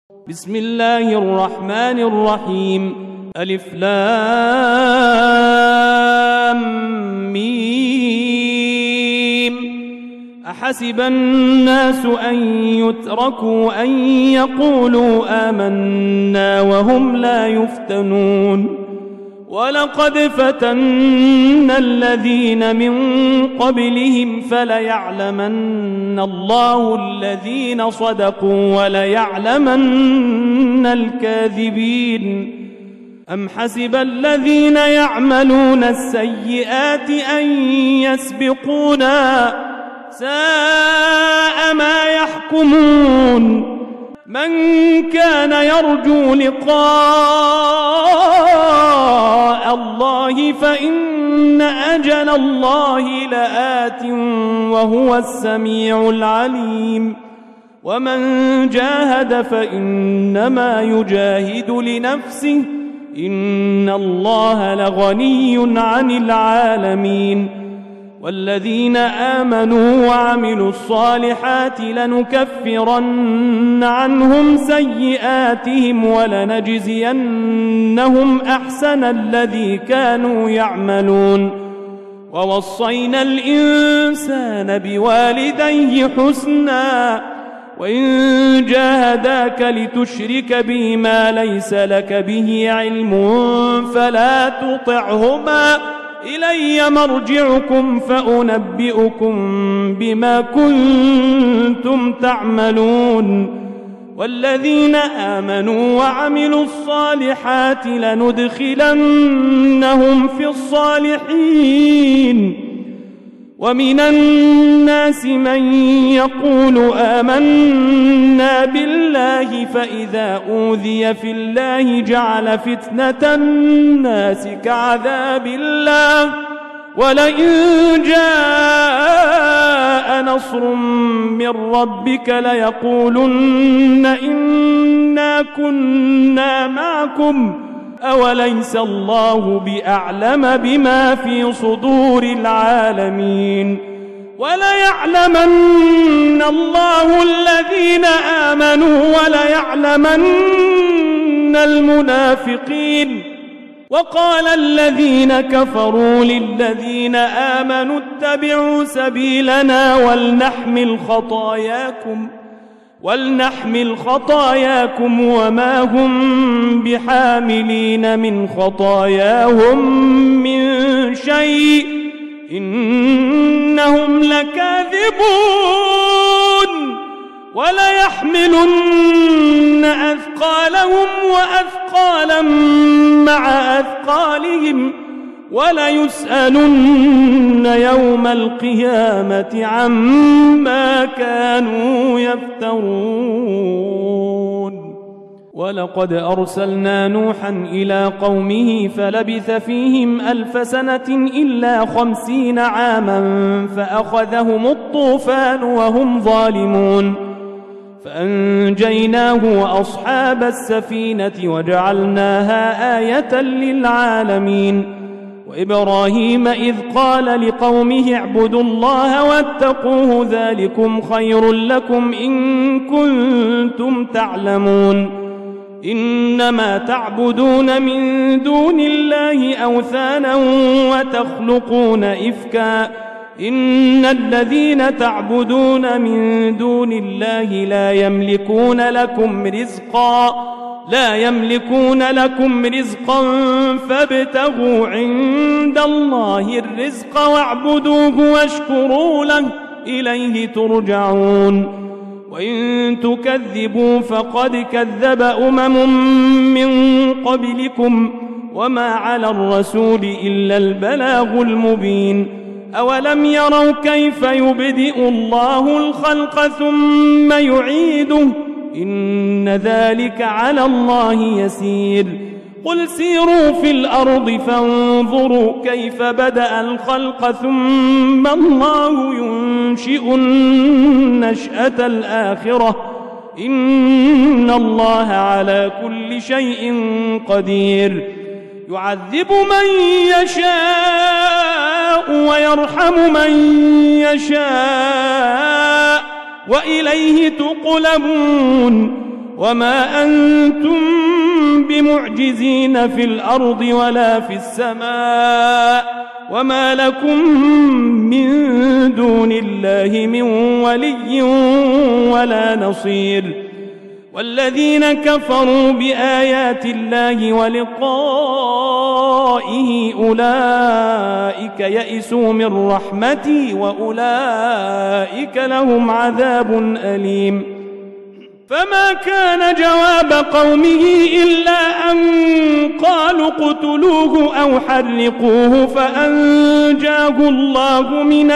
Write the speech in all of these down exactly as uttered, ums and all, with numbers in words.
بسم الله الرحمن الرحيم. ألف لام ميم. أحسب الناس أن يتركوا أن يقولوا آمنا وهم لا يفتنون ولقد فتنا الذين من قبلهم فليعلمن الله الذين صدقوا وليعلمن الكاذبين. أم حسب الذين يعملون السيئات أن يسبقونا ساء ما يحكمون. من كان يرجو لقاء الله فإن أجل الله لآت وهو السميع العليم. ومن جاهد فإنما يجاهد لنفسه إن الله لغني عن العالمين. والذين آمنوا وعملوا الصالحات لنكفرن عنهم سيئاتهم ولنجزينهم أحسن الذي كانوا يعملون. ووصينا الإنسان بوالديه حسنا وإن جاهداك لتشرك بي ما ليس لك به علم فلا تطعهما إلي مرجعكم فأنبئكم بما كنتم تعملون. والذين آمنوا وعملوا الصالحات لندخلنهم في الصالحين. ومن الناس من يقول آمنا بالله فإذا أوذي في الله جعل فتنة الناس كعذاب الله ولئن جاء نصر من ربك ليقولن إنا كنا معكم أوليس الله بأعلم بما في صدور العالمين. وليعلمن الله الذين آمنوا وليعلمن المنافقين. وقال الذين كفروا للذين آمنوا اتبعوا سبيلنا ولنحمل خطاياكم ولنحمل خطاياكم وما هم بحاملين من خطاياهم من شيء إنهم لكاذبون. وليحملن أثقالهم وأثقالا مع أثقالهم وليسألن يوم القيامة عما كانوا يفترون. ولقد أرسلنا نوحا إلى قومه فلبث فيهم ألف سنة إلا خمسين عاما فأخذهم الطوفان وهم ظالمون فأنجيناه وأصحاب السفينة وجعلناها آية للعالمين. وإبراهيم إذ قال لقومه اعبدوا الله واتقوه ذلكم خير لكم إن كنتم تعلمون. إنما تعبدون من دون الله أوثانا وتخلقون إفكا إن الذين تعبدون من دون الله لا يملكون لكم رزقا لا يملكون لكم رزقا فابتغوا عند الله الرزق واعبدوه واشكروا له إليه ترجعون. وإن تكذبوا فقد كذب أمم من قبلكم وما على الرسول إلا البلاغ المبين. أولم يروا كيف يبدئ الله الخلق ثم يعيده إن ذلك على الله يسير. قل سيروا في الأرض فانظروا كيف بدأ الخلق ثم الله ينشئ النشأة الآخرة إن الله على كل شيء قدير. يعذب من يشاء ويرحم من يشاء وإليه تقلبون. وما أنتم بمعجزين في الأرض ولا في السماء وما لكم من دون الله من ولي ولا نصير والذين كفروا بآيات الله ولقائه أولئك يئسوا من رحمتي وأولئك لهم عذاب أليم فما كان جواب قومه إلا أن قالوا اقتلوه أو حرقوه فأنجاه الله من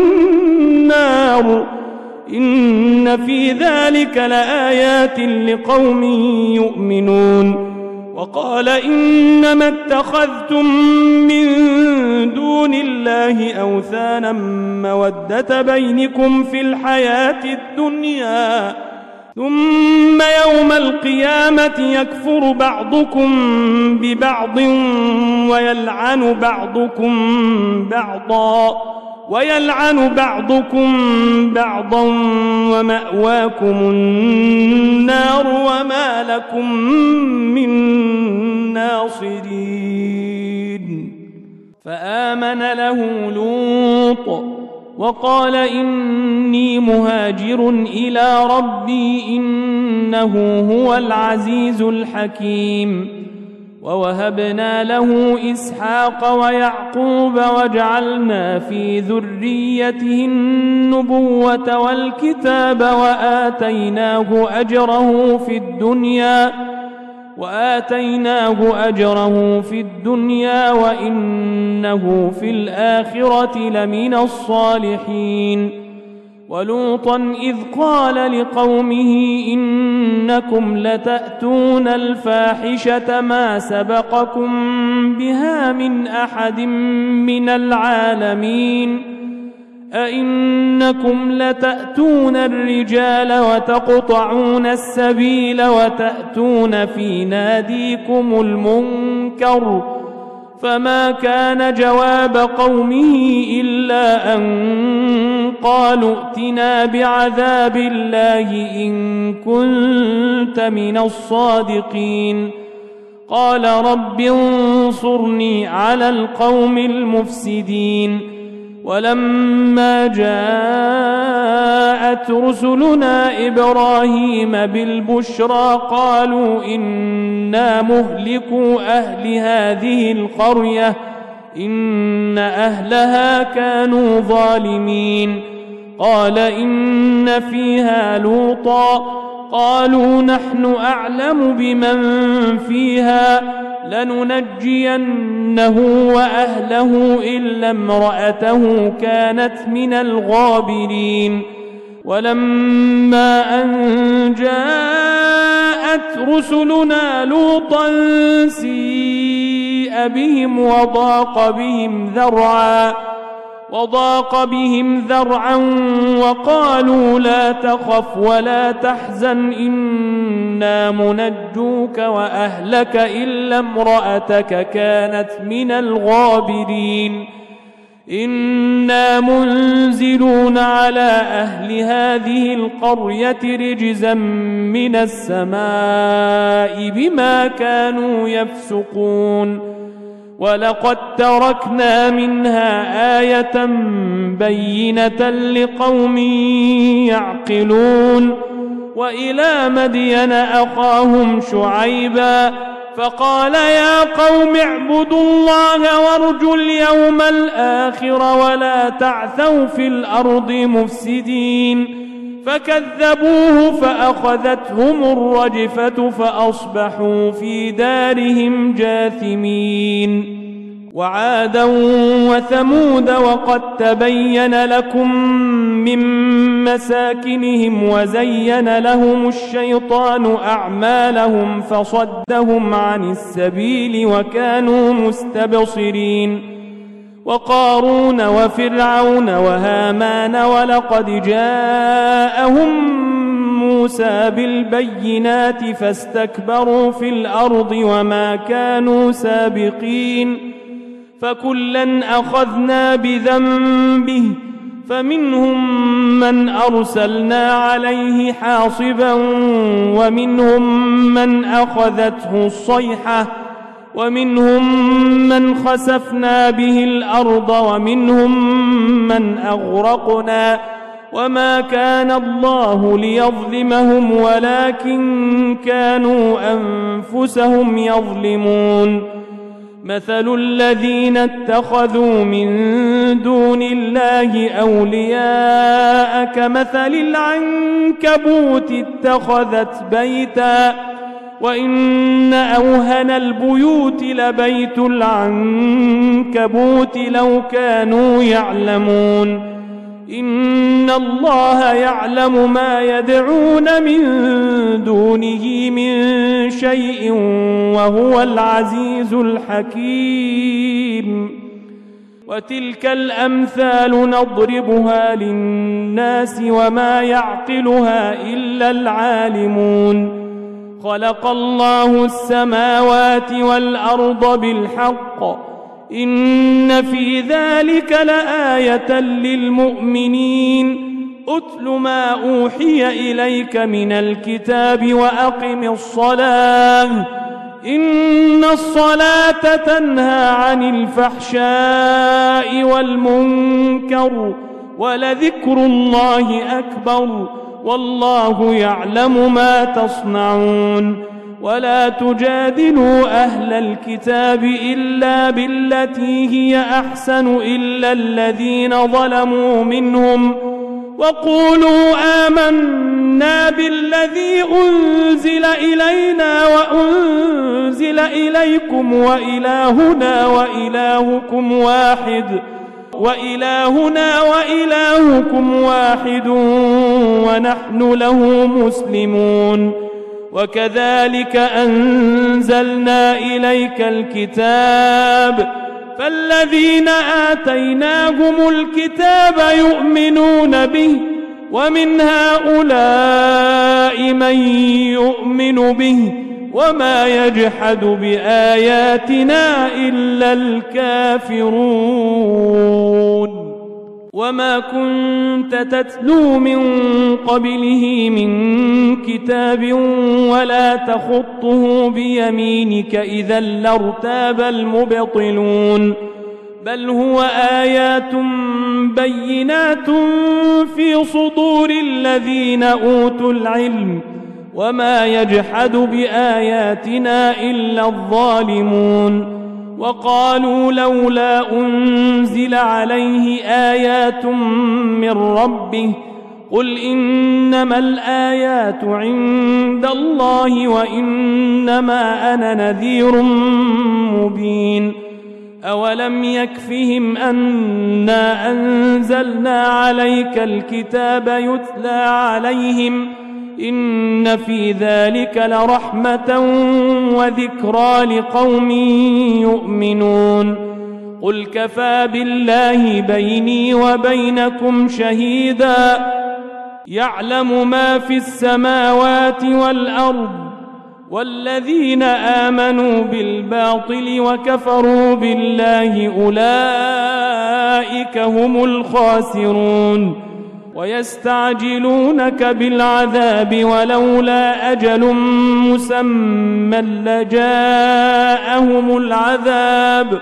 النار إن في ذلك لآيات لقوم يؤمنون وقال إنما اتخذتم من دون الله أوثانا مودة بينكم في الحياة الدنيا ثم يوم القيامة يكفر بعضكم ببعض ويلعن بعضكم بعضا ويلعن بعضكم بعضا ومأواكم النار وما لكم من ناصرين فآمن له لوط وقال إني مهاجر إلى ربي إنه هو العزيز الحكيم ووهبنا له إسحاق ويعقوب وجعلنا في ذريته النبوة والكتاب وآتيناه أجره في الدنيا وآتيناه أجره في الدنيا وإنه في الآخرة لمن الصالحين ولوطا إذ قال لقومه إنكم لتأتون الفاحشة ما سبقكم بها من أحد من العالمين أئنكم لتأتون الرجال وتقطعون السبيل وتأتون في ناديكم المنكر فما كان جواب قومه إلا أن قالوا ائتنا بعذاب الله إن كنت من الصادقين قال رب انصرني على القوم المفسدين ولما جاءت رسلنا إبراهيم بالبشرى قالوا إنا مهلكو أهل هذه القرية إن أهلها كانوا ظالمين قال إن فيها لوطا قالوا نحن أعلم بمن فيها لننجينه وأهله إلا امرأته كانت من الغابرين ولما أن جاءت رسلنا لوطا سيء بهم وضاق بهم ذرعا وضاق بهم ذرعا وقالوا لا تخف ولا تحزن إنا منجوك وأهلك إلا امرأتك كانت من الغابرين إنا منزلون على أهل هذه القرية رجزا من السماء بما كانوا يفسقون ولقد تركنا منها آية بينة لقوم يعقلون وإلى مدين أخاهم شعيبا فقال يا قوم اعبدوا الله وارجوا اليوم الآخر ولا تعثوا في الأرض مفسدين فكذبوه فأخذتهم الرجفة فأصبحوا في دارهم جاثمين وعادا وثمود وقد تبين لكم من مساكنهم وزين لهم الشيطان أعمالهم فصدهم عن السبيل وكانوا مستبصرين وقارون وفرعون وهامان ولقد جاءهم موسى بالبينات فاستكبروا في الأرض وما كانوا سابقين فكلا أخذنا بذنبه فمنهم من أرسلنا عليه حاصبا ومنهم من أخذته الصيحة ومنهم من خسفنا به الأرض ومنهم من أغرقنا وما كان الله ليظلمهم ولكن كانوا أنفسهم يظلمون مثل الذين اتخذوا من دون الله أولياء كمثل العنكبوت اتخذت بيتا وإن أوهن البيوت لبيت العنكبوت لو كانوا يعلمون إن الله يعلم ما يدعون من دونه من شيء وهو العزيز الحكيم وتلك الأمثال نضربها للناس وما يعقلها إلا العالمون خلق الله السماوات والأرض بالحق إن في ذلك لآية للمؤمنين أتل ما أوحي إليك من الكتاب وأقم الصلاة إن الصلاة تنهى عن الفحشاء والمنكر ولذكر الله أكبر والله يعلم ما تصنعون ولا تجادلوا أهل الكتاب إلا بالتي هي أحسن إلا الذين ظلموا منهم وقولوا آمنا بالذي أنزل إلينا وأنزل إليكم وإلهنا وإلهكم واحد وإلهنا وإلهكم واحد ونحن له مسلمون وكذلك أنزلنا إليك الكتاب فالذين آتيناهم الكتاب يؤمنون به ومن هؤلاء من يؤمن به وما يجحد بآياتنا إلا الكافرون وما كنت تتلو من قبله من كتاب ولا تخطه بيمينك إذا لارتاب المبطلون بل هو آيات بينات في صدور الذين أوتوا العلم وما يجحد بآياتنا إلا الظالمون وقالوا لولا أنزل عليه آيات من ربه قل إنما الآيات عند الله وإنما أنا نذير مبين أولم يكفهم أنا أنزلنا عليك الكتاب يتلى عليهم إن في ذلك لرحمة وذكرى لقوم يؤمنون قل كفى بالله بيني وبينكم شهيدا يعلم ما في السماوات والأرض والذين آمنوا بالباطل وكفروا بالله أولئك هم الخاسرون ويستعجلونك بالعذاب ولولا أجل مسمى لجاءهم العذاب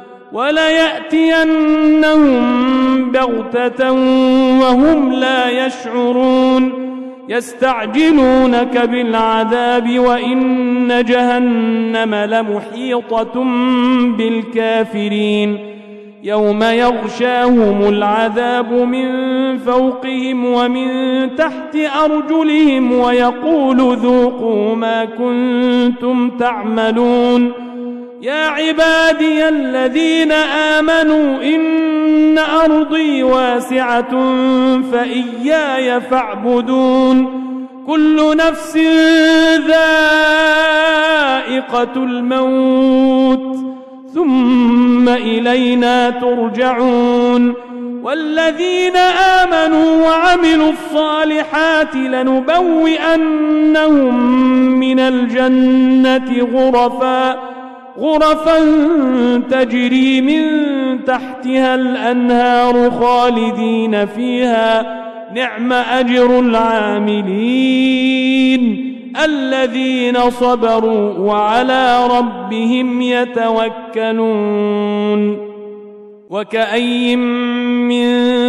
وليأتينهم بغتة وهم لا يشعرون يستعجلونك بالعذاب وإن جهنم لمحيطة بالكافرين يوم يغشاهم العذاب من فوقهم ومن تحت أرجلهم ويقول ذوقوا ما كنتم تعملون يا عبادي الذين آمنوا إن أرضي واسعة فإياي فاعبدون كل نفس ذائقة الموت ثم إلينا ترجعون والذين آمنوا وعملوا الصالحات لنبوئنهم من الجنة غرفا غرفا تجري من تحتها الأنهار خالدين فيها نعم أجر العاملين الذين صبروا وعلى ربهم يتوكلون. وكأي من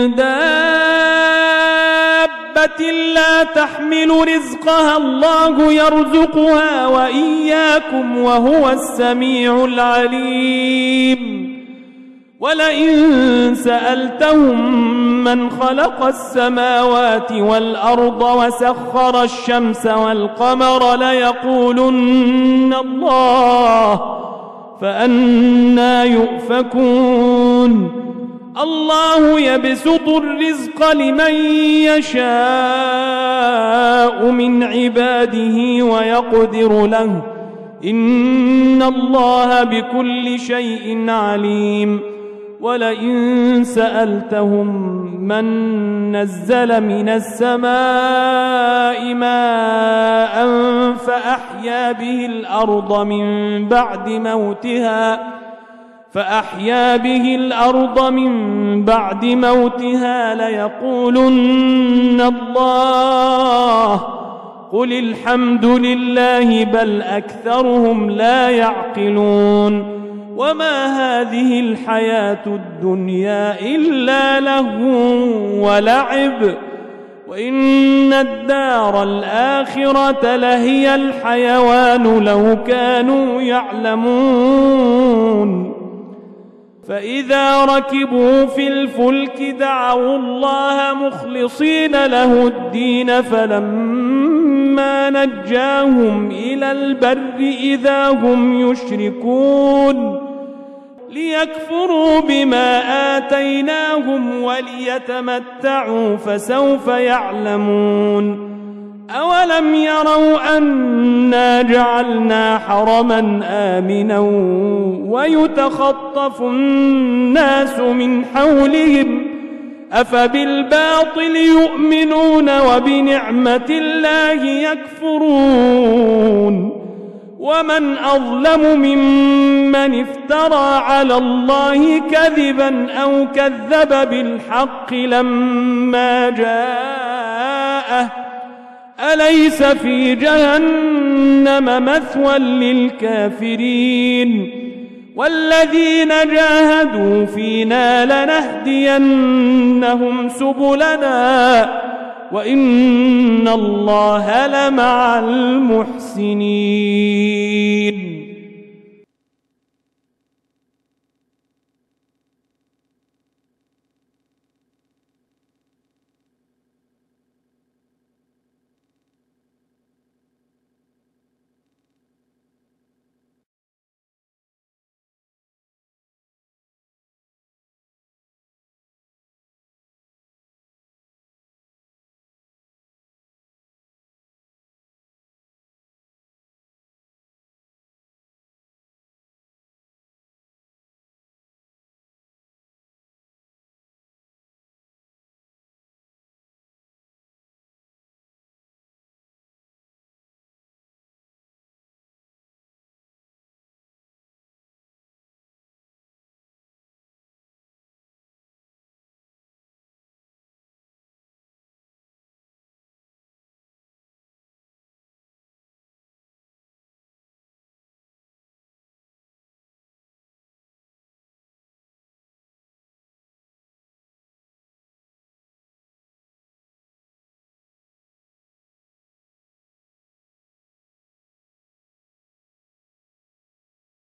دابة لا تحمل رزقها الله يرزقها وإياكم وهو السميع العليم. ولئن سألتهم من خلق السماوات والأرض وسخر الشمس والقمر ليقولن الله فأنى يؤفكون. الله يبسط الرزق لمن يشاء من عباده ويقدر له إن الله بكل شيء عليم. ولئن سألتهم من نزل من السماء ماء فأحيا به الأرض من بعد موتها فأحيا به الأرض من بعد موتها ليقولن الله قل الحمد لله بل أكثرهم لا يعقلون. وما هذه الحياة الدنيا إلا لهو ولعب وإن الدار الآخرة لهي الحيوان لو كانوا يعلمون. فإذا ركبوا في الفلك دعوا الله مخلصين له الدين فلما نجاهم إلى البر إذا هم يشركون ليكفروا بما آتيناهم وليتمتعوا فسوف يعلمون. أولم يروا أنا جعلنا حرما آمنا ويتخطف الناس من حولهم أفبالباطل يؤمنون وبنعمة الله يكفرون. ومن أظلم ممن افترى على الله كذبا أو كذب بالحق لما جاءه أليس في جهنم مثوى للكافرين. والذين جاهدوا فينا لنهدينهم سبلنا وإن الله لمع المحسنين.